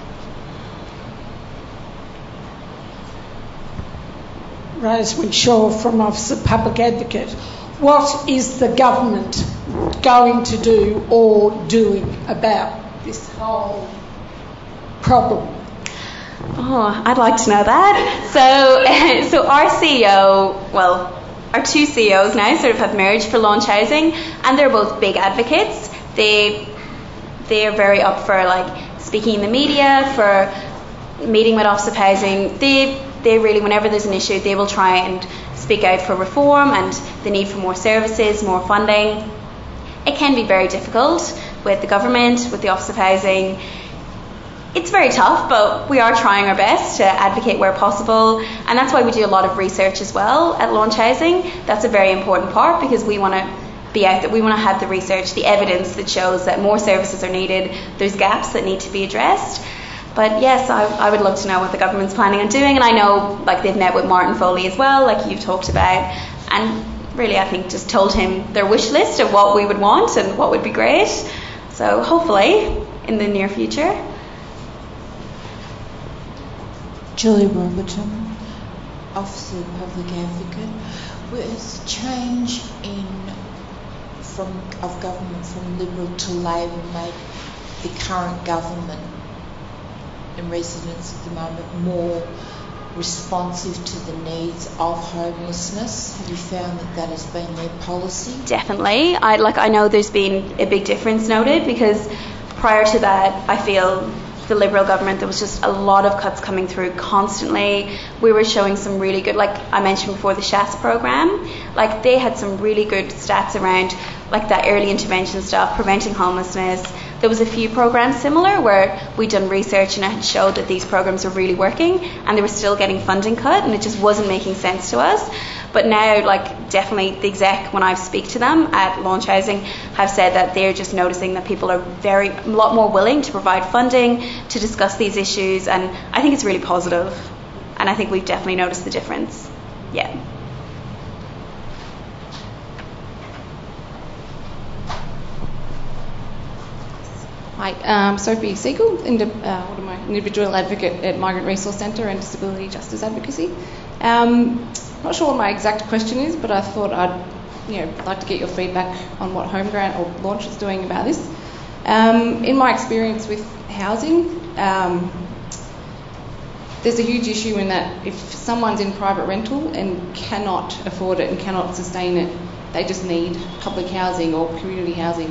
Rosemary Shaw from Office of Public Advocate. What is the government going to do or doing about this whole problem? Oh, I'd like to know that. So our CEO, well, our two CEOs now sort of have merged for Launch Housing, and they're both big advocates. They are very up for like speaking in the media, for meeting with Office of Housing. They really, whenever there's an issue, they will try and speak out for reform and the need for more services, more funding. It can be very difficult with the government, with the Office of Housing. It's very tough, but we are trying our best to advocate where possible, and that's why we do a lot of research as well at Launch Housing. That's a very important part, because we want to be out there, we want to have the research, the evidence that shows that more services are needed, there's gaps that need to be addressed. But yes, I would love to know what the government's planning on doing, and I know like they've met with Martin Foley as well, like you've talked about, and really I think just told him their wish list of what we would want and what would be great. So hopefully in the near future. Julie Robertson, Officer of Public Advocate. With change of government from Liberal to Labor made the current government and residents at the moment more responsive to the needs of homelessness? Have you found that has been their policy? Definitely. I know there's been a big difference noted, because prior to that I feel the Liberal government, there was just a lot of cuts coming through constantly. We were showing some really good, like I mentioned before, the SHAS program, like they had some really good stats around like that early intervention stuff, preventing homelessness. There was a few programs similar where we'd done research and it had showed that these programs were really working, and they were still getting funding cut, and it just wasn't making sense to us. But now, like definitely the exec, when I speak to them at Launch Housing, have said that they're just noticing that people are a lot more willing to provide funding to discuss these issues, and I think it's really positive, and I think we've definitely noticed the difference. Yeah. Hi, Sophie Siegel, individual advocate at Migrant Resource Centre and Disability Justice Advocacy. Not sure what my exact question is, but I thought I'd like to get your feedback on what Homegrant or Launch is doing about this. In my experience with housing, there's a huge issue in that if someone's in private rental and cannot afford it and cannot sustain it, they just need public housing or community housing.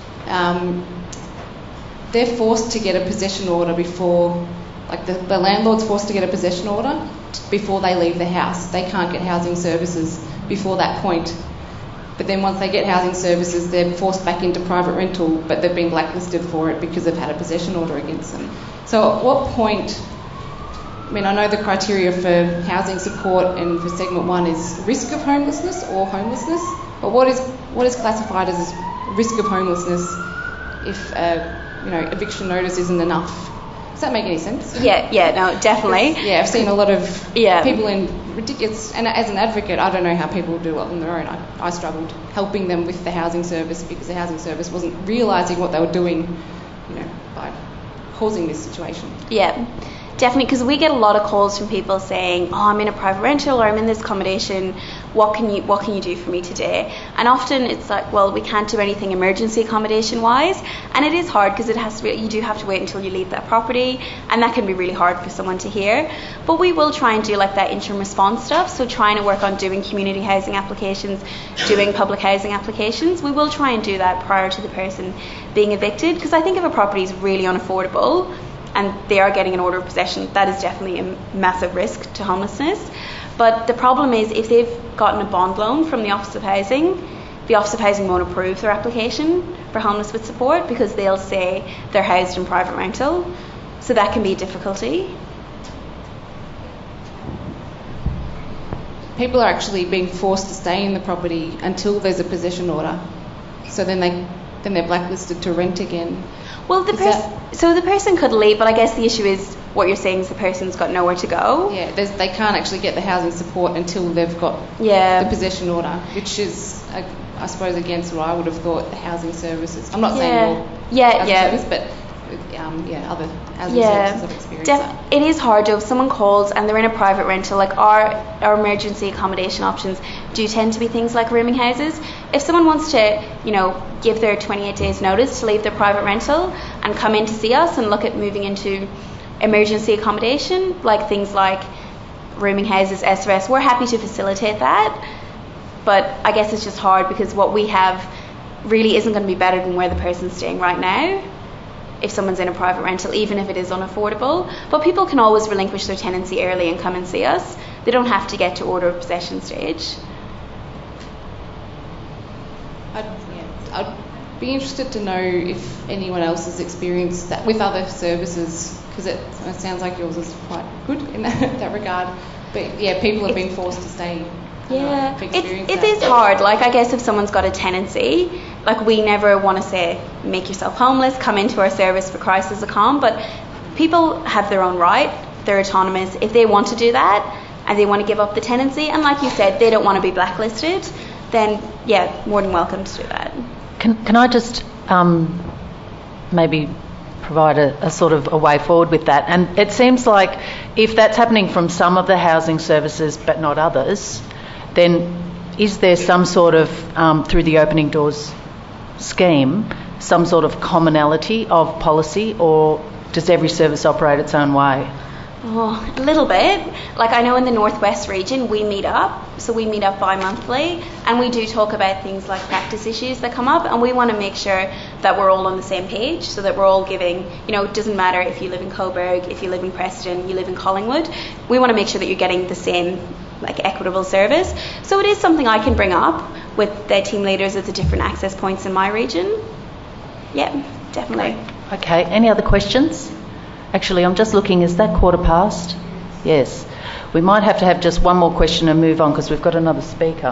They're forced to get a possession order before, like the landlord's forced to get a possession order before they leave the house. They can't get housing services before that point. But then once they get housing services, they're forced back into private rental, but they've been blacklisted for it because they've had a possession order against them. So at what point, I mean, I know the criteria for housing support and for segment 1 is risk of homelessness or homelessness, but what is classified as risk of homelessness if eviction notice isn't enough? Does that make any sense? Yeah, no, definitely. Yeah, I've seen a lot of people in ridiculous, and as an advocate, I don't know how people do it on their own. I struggled helping them with the housing service because the housing service wasn't realising what they were doing, by causing this situation. Yeah. Definitely, because we get a lot of calls from people saying, I'm in a private rental or I'm in this accommodation, what can you do for me today? And often it's like, well, we can't do anything emergency accommodation wise, and it is hard because you do have to wait until you leave that property, and that can be really hard for someone to hear. But we will try and do like that interim response stuff, so trying to work on doing community housing applications, doing public housing applications. We will try and do that prior to the person being evicted, because I think if a property is really unaffordable and they are getting an order of possession, that is definitely a massive risk to homelessness. But the problem is if they've gotten a bond loan from the Office of Housing, the Office of Housing won't approve their application for homeless with support because they'll say they're housed in private rental. So that can be a difficulty. People are actually being forced to stay in the property until there's a possession order. So then then they're blacklisted to rent again. Well, the person could leave, but I guess the issue is what you're saying is the person's got nowhere to go. Yeah, they can't actually get the housing support until they've got the possession order, which is, I suppose, against what I would have thought the housing services. I'm not saying all housing services, but other housing services have experienced that. It is hard though. If someone calls and they're in a private rental, like our emergency accommodation options do tend to be things like rooming houses. If someone wants to, give their 28 days notice to leave their private rental and come in to see us and look at moving into emergency accommodation, like things like rooming houses, SRS, we're happy to facilitate that. But I guess it's just hard because what we have really isn't going to be better than where the person's staying right now if someone's in a private rental, even if it is unaffordable. But people can always relinquish their tenancy early and come and see us. They don't have to get to order of possession stage. I'd be interested to know if anyone else has experienced that with other services, because it sounds like yours is quite good in that regard. But yeah, people have been forced to stay. Yeah, it is hard. Like, I guess if someone's got a tenancy, like, we never want to say make yourself homeless, come into our service for crisis accom, but people have their own right, they're autonomous. If they want to do that and they want to give up the tenancy, and like you said, they don't want to be blacklisted, then yeah, more than welcome to do that. Can I just maybe provide a sort of a way forward with that? And it seems like if that's happening from some of the housing services but not others, then is there some sort of, through the Opening Doors scheme, some sort of commonality of policy, or does every service operate its own way? Oh, a little bit. Like, I know in the Northwest region we meet up, so we meet up bi-monthly, and we do talk about things like practice issues that come up, and we want to make sure that we're all on the same page, so that we're all giving, it doesn't matter if you live in Coburg, if you live in Preston, you live in Collingwood, we want to make sure that you're getting the same equitable service. So it is something I can bring up with the team leaders at the different access points in my region. Yeah, definitely. Okay, any other questions? Actually, I'm just looking, is that past? Yes. We might have to have just one more question and move on because we've got another speaker.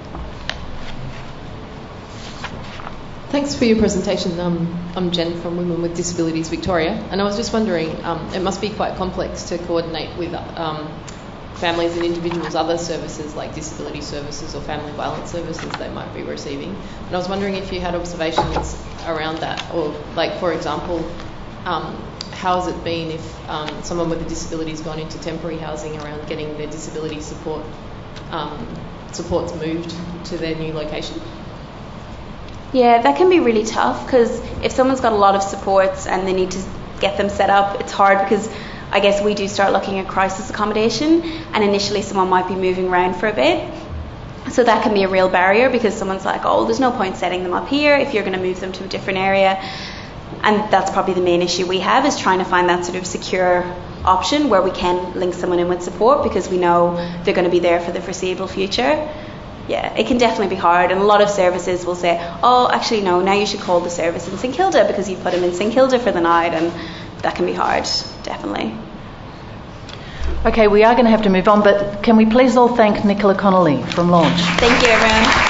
Thanks for your presentation. I'm Jen from Women with Disabilities Victoria, and I was just wondering, it must be quite complex to coordinate with families and individuals, other services like disability services or family violence services they might be receiving. And I was wondering if you had observations around that, or for example, how has it been if someone with a disability has gone into temporary housing around getting their disability supports moved to their new location? Yeah, that can be really tough because if someone's got a lot of supports and they need to get them set up, it's hard because I guess we do start looking at crisis accommodation, and initially someone might be moving around for a bit. So that can be a real barrier because someone's like, oh, there's no point setting them up here if you're going to move them to a different area. And that's probably the main issue we have, is trying to find that sort of secure option where we can link someone in with support because we know they're going to be there for the foreseeable future. Yeah, it can definitely be hard, and a lot of services will say, oh, actually no, now you should call the service in St Kilda because you put him in St Kilda for the night, and that can be hard, definitely. Okay, we are going to have to move on, but can we please all thank Nicola Connolly from Launch? Thank you, everyone.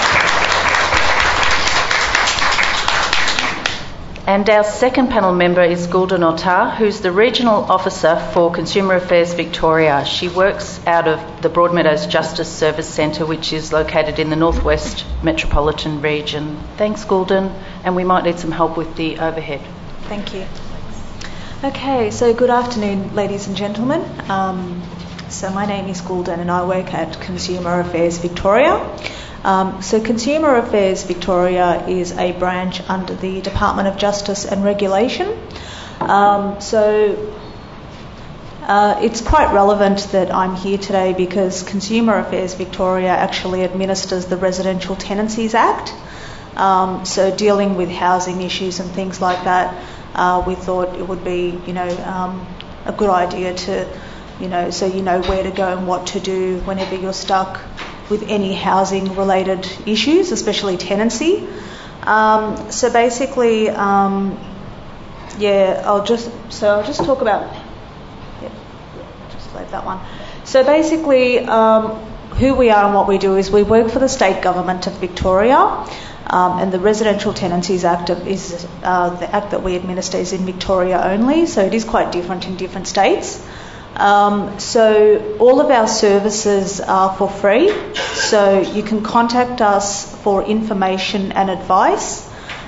And our second panel member is Gulden Ottar, who's the Regional Officer for Consumer Affairs Victoria. She works out of the Broadmeadows Justice Service Centre, which is located in the Northwest Metropolitan Region. Thanks, Gulden, and we might need some help with the overhead. Thank you. Okay, so good afternoon, ladies and gentlemen. So my name is Gulden and I work at Consumer Affairs Victoria. So Consumer Affairs Victoria is a branch under the Department of Justice and Regulation. It's quite relevant that I'm here today because Consumer Affairs Victoria actually administers the Residential Tenancies Act. So dealing with housing issues and things like that, we thought it would be, a good idea to, so you know where to go and what to do whenever you're stuck with any housing related issues, especially tenancy. So basically, I'll just talk about, just leave that one. So basically, who we are and what we do is we work for the State Government of Victoria. And the Residential Tenancies Act is the act that we administer is in Victoria only, so it is quite different in different states. So all of our services are for free, so you can contact us for information and advice.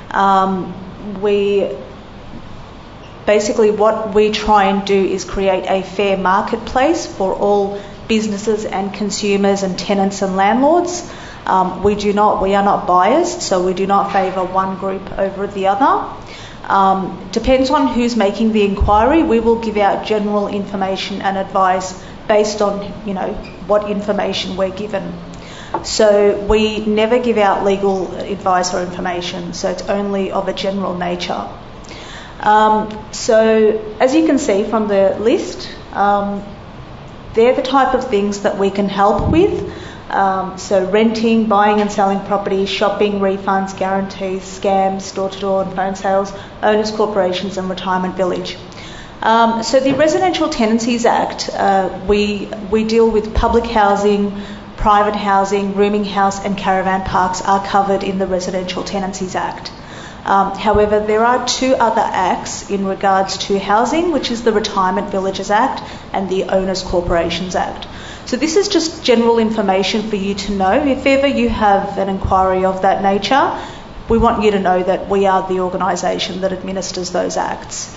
Basically what we try and do is create a fair marketplace for all businesses and consumers and tenants and landlords. We are not biased, so we do not favour one group over the other. Depends on who's making the inquiry. We will give out general information and advice based on, what information we're given. So we never give out legal advice or information, so it's only of a general nature. So as you can see from the list, they're the type of things that we can help with. So renting, buying and selling property, shopping, refunds, guarantees, scams, door-to-door and phone sales, owners, corporations and retirement village. So the Residential Tenancies Act, we deal with public housing, private housing, rooming house and caravan parks are covered in the Residential Tenancies Act. However, there are two other acts in regards to housing, which is the Retirement Villages Act and the Owners Corporations Act. So this is just general information for you to know. If ever you have an inquiry of that nature, we want you to know that we are the organisation that administers those acts.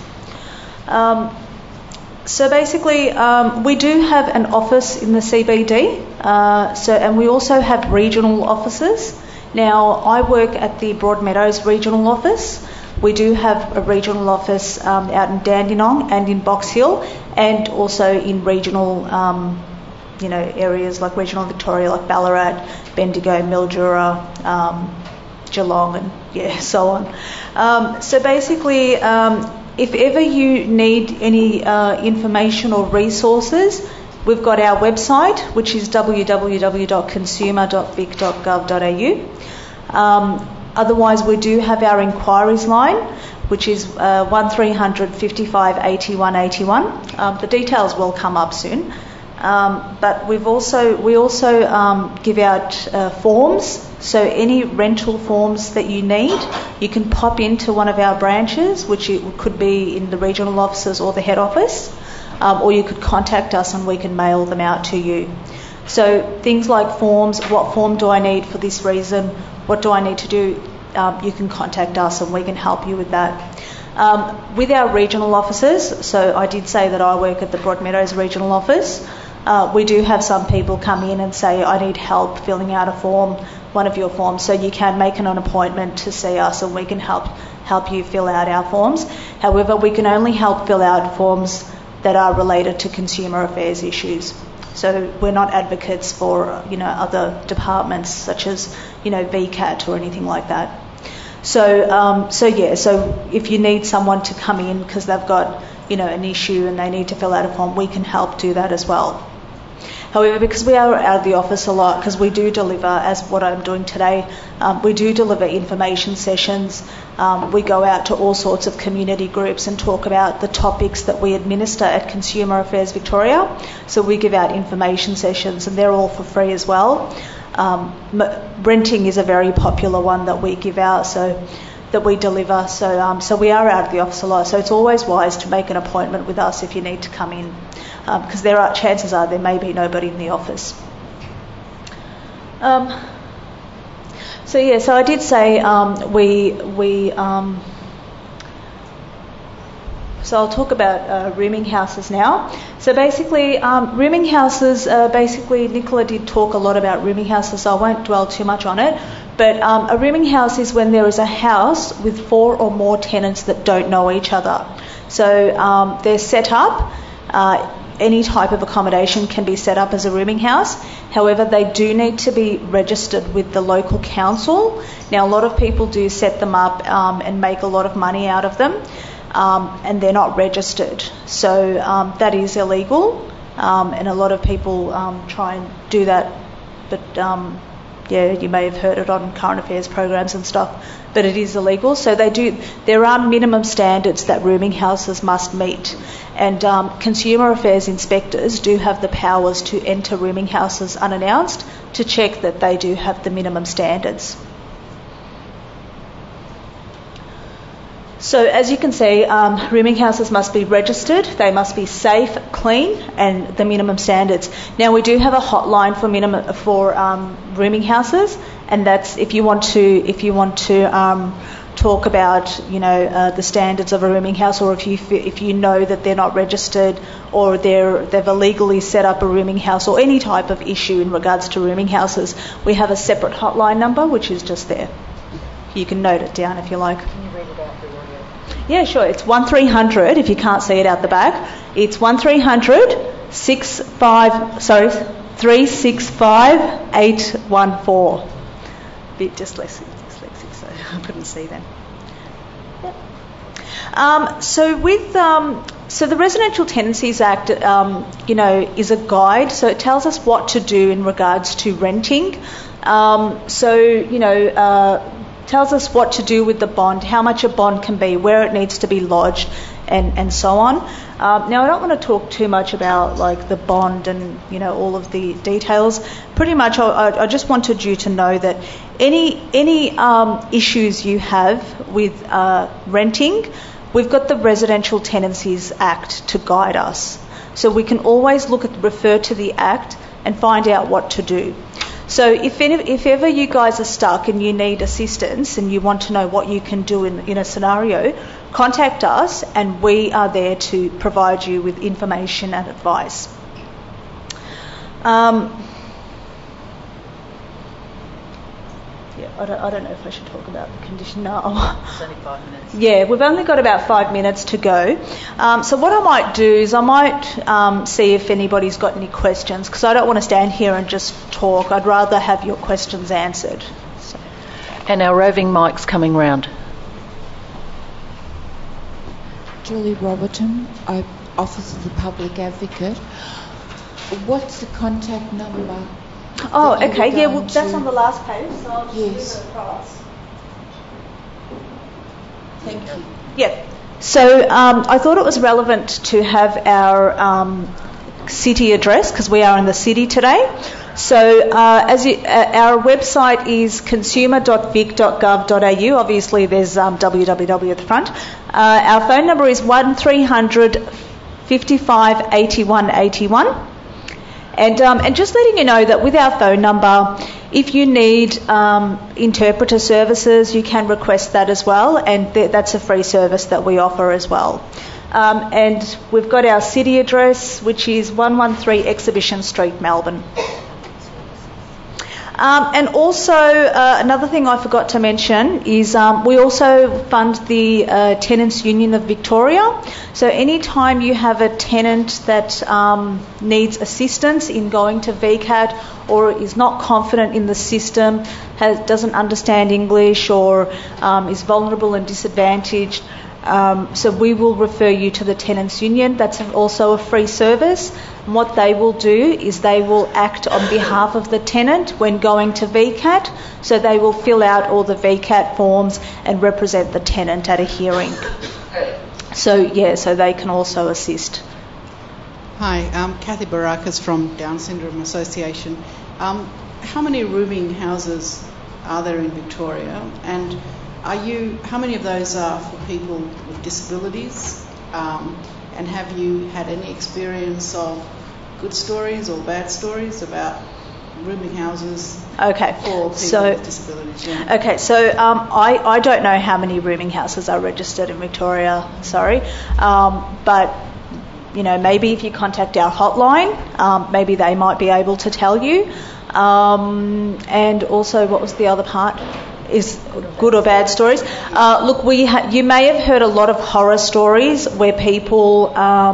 So basically, we do have an office in the CBD, and we also have regional offices. Now, I work at the Broadmeadows Regional Office. We do have a regional office out in Dandenong and in Box Hill, and also in regional areas like regional Victoria, like Ballarat, Bendigo, Mildura, Geelong, and so on. So basically, if ever you need any information or resources, we've got our website, which is www.consumer.vic.gov.au. Otherwise, we do have our inquiries line, which is 1300 55 81 81. The details will come up soon. But we also give out forms. So any rental forms that you need, you can pop into one of our branches, which it could be in the regional offices or the head office, or you could contact us and we can mail them out to you. So things like forms, what form do I need for this reason? What do I need to do? You can contact us and we can help you with that. With our regional offices, so I did say that I work at the Broadmeadows Regional Office. We do have some people come in and say, I need help filling out a form, one of your forms, so you can make an appointment to see us and we can help you fill out our forms. However, we can only help fill out forms that are related to consumer affairs issues. So we're not advocates for, other departments such as, VCAT or anything like that. So if you need someone to come in because they've got, an issue and they need to fill out a form, we can help do that as well. However, because we are out of the office a lot, because we do deliver, as what I'm doing today, we do deliver information sessions. We go out to all sorts of community groups and talk about the topics that we administer at Consumer Affairs Victoria. So we give out information sessions and they're all for free as well. Renting is a very popular one that we give out, that we deliver. So we are out of the office a lot. So it's always wise to make an appointment with us if you need to come in, because chances are there may be nobody in the office. So I did say so I'll talk about rooming houses now. So basically, rooming houses, Nicola did talk a lot about rooming houses, so I won't dwell too much on it. But a rooming house is when there is a house with 4 or more tenants that don't know each other. So they're set up. Any type of accommodation can be set up as a rooming house. However, they do need to be registered with the local council. Now, a lot of people do set them up and make a lot of money out of them, and they're not registered. So that is illegal, and a lot of people try and do that. But you may have heard it on current affairs programs and stuff, but it is illegal. So there are minimum standards that rooming houses must meet, and consumer affairs inspectors do have the powers to enter rooming houses unannounced to check that they do have the minimum standards. So as you can see, rooming houses must be registered, they must be safe, clean, and the minimum standards. Now we do have a hotline for rooming houses, and that's if you want to talk about the standards of a rooming house, or if you know that they're not registered, or they've illegally set up a rooming house, or any type of issue in regards to rooming houses, we have a separate hotline number which is just there. You can note it down if you like. Can you read it out for the audio? Yeah, sure. It's 1300 if you can't see it out the back. It's 1300 365 814. Bit dyslexic, so I couldn't see then. Yep. So the Residential Tenancies Act, is a guide. So it tells us what to do in regards to renting. Tells us what to do with the bond, how much a bond can be, where it needs to be lodged, and so on. Now, I don't want to talk too much about the bond and all of the details. Pretty much, I just wanted you to know that any issues you have with renting, we've got the Residential Tenancies Act to guide us. So we can always refer to the Act and find out what to do. So if ever you guys are stuck and you need assistance and you want to know what you can do in a scenario, contact us and we are there to provide you with information and advice. I don't know if I should talk about the condition now. It's only 5 minutes. Yeah, we've only got about 5 minutes to go. So what I might do is I might see if anybody's got any questions, because I don't want to stand here and just talk. I'd rather have your questions answered. So. And our roving mic's coming round. Julie Roberton, Office of the Public Advocate. What's the contact number? Oh, okay. Yeah, well, that's on the last page, so I'll just move it across. Thank you. Yeah. So I thought it was relevant to have our city address, because we are in the city today. So our website is consumer.vic.gov.au. Obviously, there's www at the front. Our phone number is 1300 55 81 81. And just letting you know that with our phone number, if you need interpreter services, you can request that as well, and that's a free service that we offer as well. And we've got our city address, which is 113 Exhibition Street, Melbourne. And also, another thing I forgot to mention is we also fund the Tenants Union of Victoria. So anytime you have a tenant that needs assistance in going to VCAT, or is not confident in the system, doesn't understand English, or is vulnerable and disadvantaged, so we will refer you to the Tenants Union. That's also a free service. And what they will do is they will act on behalf of the tenant when going to VCAT. So they will fill out all the VCAT forms and represent the tenant at a hearing. So they can also assist. Hi, I'm Kathy Barakas from Down Syndrome Association. How many rooming houses are there in Victoria? And how many of those are for people with disabilities? And have you had any experience of good stories or bad stories about rooming houses for people with disabilities? Yeah. Okay, so I don't know how many rooming houses are registered in Victoria, sorry. But, maybe if you contact our hotline, maybe they might be able to tell you. And also, what was the other part? Is good or bad stories. Look, you may have heard a lot of horror stories where people,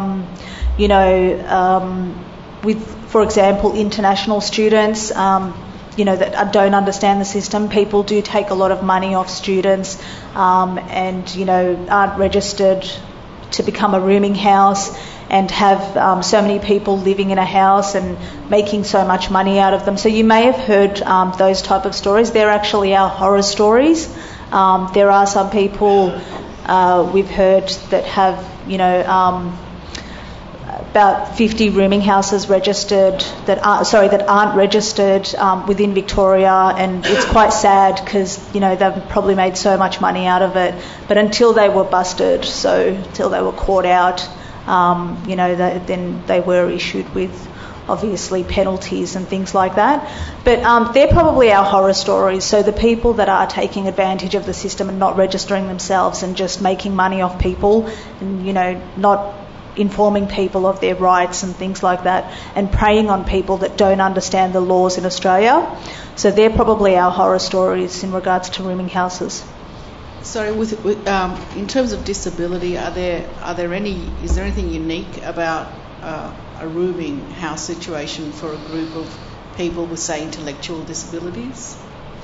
with, for example, international students, that don't understand the system. People do take a lot of money off students, and aren't registered to become a rooming house, and have so many people living in a house and making so much money out of them. So you may have heard those type of stories. They're actually our horror stories. There are some people we've heard that have, about 50 rooming houses registered that aren't registered within Victoria, and it's quite sad because they've probably made so much money out of it, but until they were busted, so until they were caught out, then they were issued with obviously penalties and things like that. But they're probably our horror stories. So the people that are taking advantage of the system and not registering themselves and just making money off people and, not informing people of their rights and things like that, and preying on people that don't understand the laws in Australia. So they're probably our horror stories in regards to rooming houses. Sorry, in terms of disability, is there anything unique about a rooming house situation for a group of people with, say, intellectual disabilities?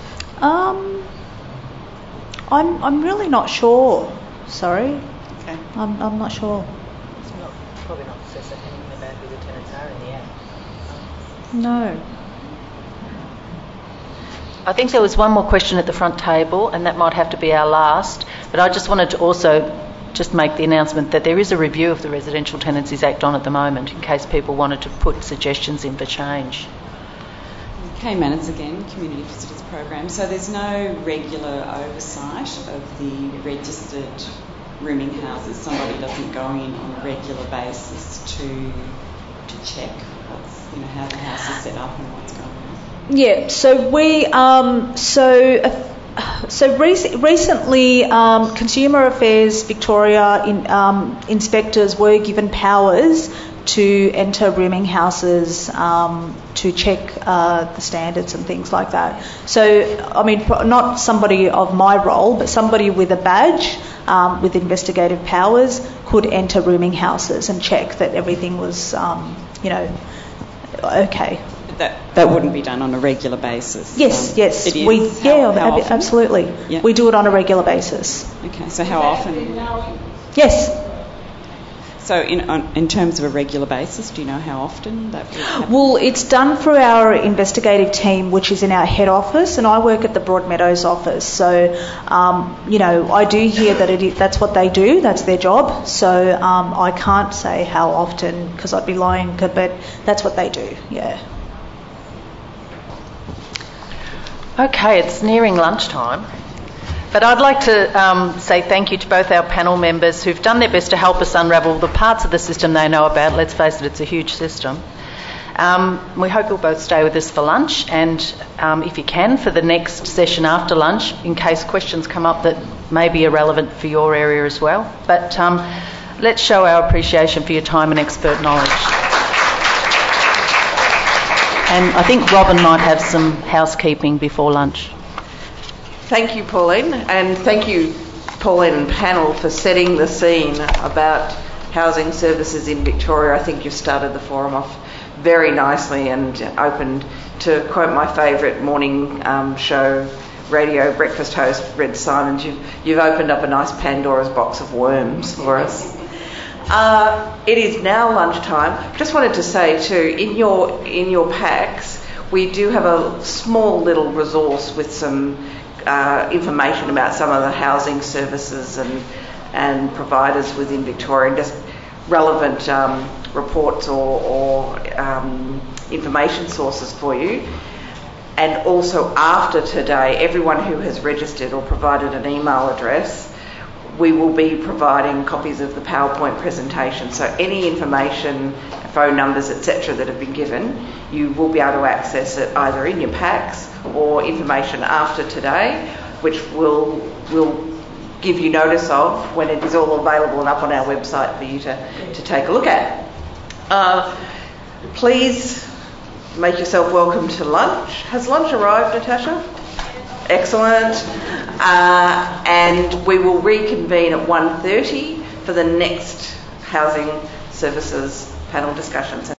I'm really not sure. Sorry. Okay. I'm not sure. It's probably not says anything about who the tenants are in the act. No. I think there was one more question at the front table, and that might have to be our last. But I just wanted to also just make the announcement that there is a review of the Residential Tenancies Act on at the moment, in case people wanted to put suggestions in for change. Kay Manners again, Community Visitors Program. So there's no regular oversight of the registered rooming houses. Somebody doesn't go in on a regular basis to check how the house is set up and what's going on. Yeah. So we recently, Consumer Affairs Victoria inspectors were given powers to enter rooming houses to check the standards and things like that. So, I mean, not somebody of my role, but somebody with a badge with investigative powers could enter rooming houses and check that everything was, okay. That wouldn't be done on a regular basis. Yes. It is. How often? Absolutely. Yeah. We do it on a regular basis. Okay. So how often? Yes. So in terms of a regular basis, do you know how often that would happen? Well, it's done through our investigative team, which is in our head office, and I work at the Broadmeadows office. So, I do hear that that's what they do, that's their job. So I can't say how often because I'd be lying, but that's what they do, yeah. Okay, it's nearing lunchtime. But I'd like to say thank you to both our panel members who've done their best to help us unravel the parts of the system they know about. Let's face it, it's a huge system. We hope you'll both stay with us for lunch and, if you can, for the next session after lunch, in case questions come up that may be irrelevant for your area as well. But let's show our appreciation for your time and expert knowledge. And I think Robin might have some housekeeping before lunch. Thank you, Pauline, and thank you, Pauline and panel, for setting the scene about housing services in Victoria. I think you've started the forum off very nicely and opened, to quote my favourite morning show radio breakfast host, Red Simons, you've opened up a nice Pandora's box of worms for us. It is now lunchtime. Just wanted to say too, in your packs, we do have a small little resource with some information about some of the housing services and providers within Victoria, just relevant reports or information sources for you. And also after today, everyone who has registered or provided an email address, we will be providing copies of the PowerPoint presentation. So any information, phone numbers, etc. that have been given, you will be able to access it either in your packs or information after today, which we'll give you notice of when it is all available and up on our website for you to take a look at. Please make yourself welcome to lunch. Has lunch arrived, Natasha? Excellent. And we will reconvene at 1:30 for the next housing services panel discussions.